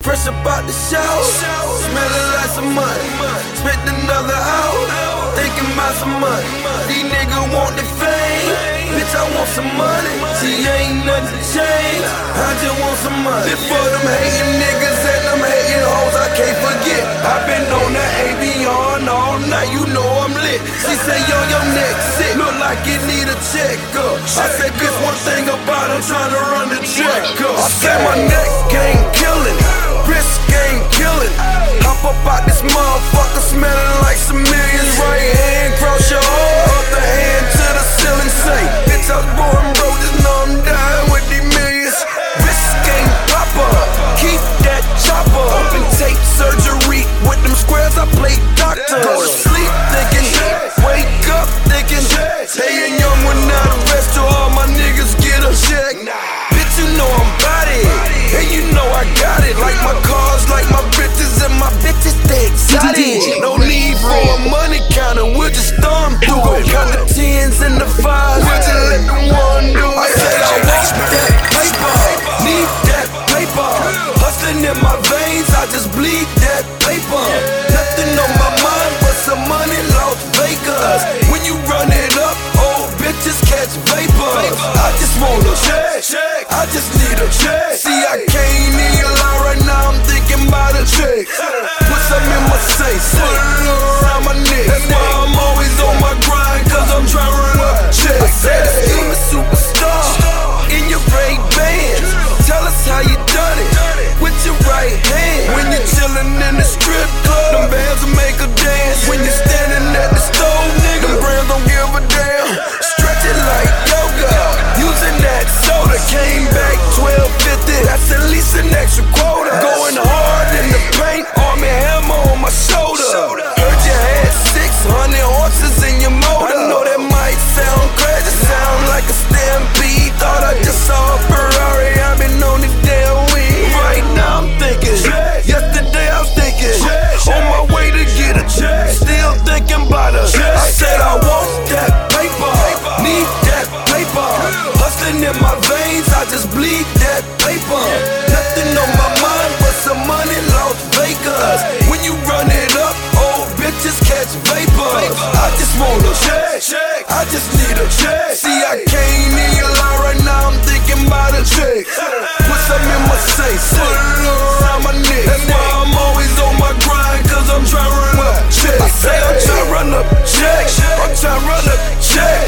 fresh about the shower, smelling like some money. Spent another hour, thinking about some money. These niggas want the fame, bitch, I want some money. See, ain't nothing changed, I just want some money. Before them hating niggas and them hating hoes, I can't forget. I been on that Avion all night, you know I'm lit. She say, yo, your neck sick, look like it need a checkup. I say, bitch, one thing about I'm trying to run the check up. I say my neck ain't killing, wrist ain't killing. Hop up out this motherfucker smelling like some millions. Right hand cross your arm, other hand to the ceiling. Say, bitch, I was born broke, just know I'm dying with these millions. Wrist ain't proper, keep that chopper. Open tape surgery with them squares, I play doctor. Go to sleep thinking, wake up thinking, hey, and young one out of rest till all my niggas get a check. Bitch, you know I'm bout it, and you know I got it. Like my cars, like my bitches, and my bitches, they exotic. No need for a money counter, we'll just thumb through it. Count the tens and the fives, we'll just let the one do it. I said I want that paper, need that paper. Hustling in my veins, I just bleed that paper. Nothing on my mind but some money, Las Vegas. When you run it up, old bitches catch vapors. I just want a check, I just need a check. See, I can't even lie right now, I'm thinking about a check. Put some in my safe, put it around my neck. That's why I'm always on my grind, cause I'm trying to run up a check. I said, I'm a superstar in your Ray-Bans. Tell us how you done it with your right hand. When you're chillin' in the strip club, them bands will make a dance. When you're standing at the stove, nigga, them brands don't give a damn. Stretch it like yoga, using that soda. Came back 1250, that's at least an extra quota. Going hard in the paint, arm and hammer on my shoulder. Heard you had 600 horses in your motor. I know that might sound crazy, sound like a stampede. Thought I just saw a Ferrari, I've been on this damn weed. Right now I'm thinking, yesterday I was thinking, on my way to get a check, still thinking about a check. I said I want that paper, need that paper. Hustling in my veins, I just bleed that paper. Nothing on my mind but some money, Las Vegas. When you run it up, old bitches catch vapors. I just want a check, I just need a check. See, I can't even lie right now, I'm thinking about a check. Put some in my safe, put it around my neck. That's why I'm always on my grind, cause I'm trying to run up a check. I say I'm trying to run up a check, I'm trying to run up a check.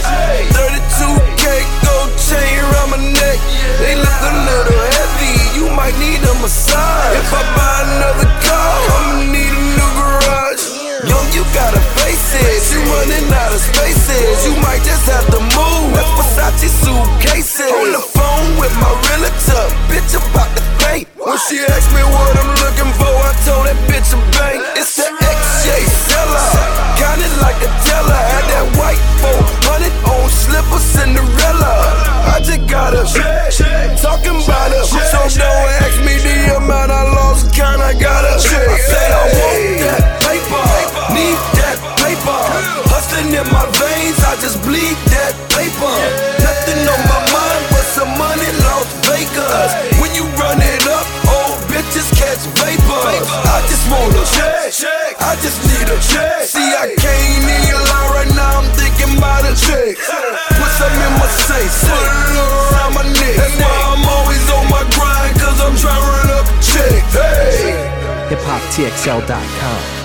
32K gold chain around my neck, they look a little heavy, you might need a massage. If I buy another car, I'ma need a new garage. Yo, you gotta face it, you running out of spaces, you might just have to move. That's Versace suitcases. On the phone with my realtor, bitch about the bank. When she asked me what I'm looking for, I told that bitch a bank. It's the XJ seller, counted like a teller. Had that white 400 on slipper Cinderella. I just got a check, talking about a so don't ask me the amount I lost, count I got a check. I said I want that paper, need that paper. Hustling in my veins, I just bleed that paper. Nothing on my mind but some money, Las Vegas. When you run it up, old bitches catch vapors. I just want a check, I just need a check. See, I can't even lie right now, I'm thinking about a check. Put some in my safe, put it around my neck. That's why I'm always on my grind, cause I'm trying to run up a check. Hey. HipHopTXL.com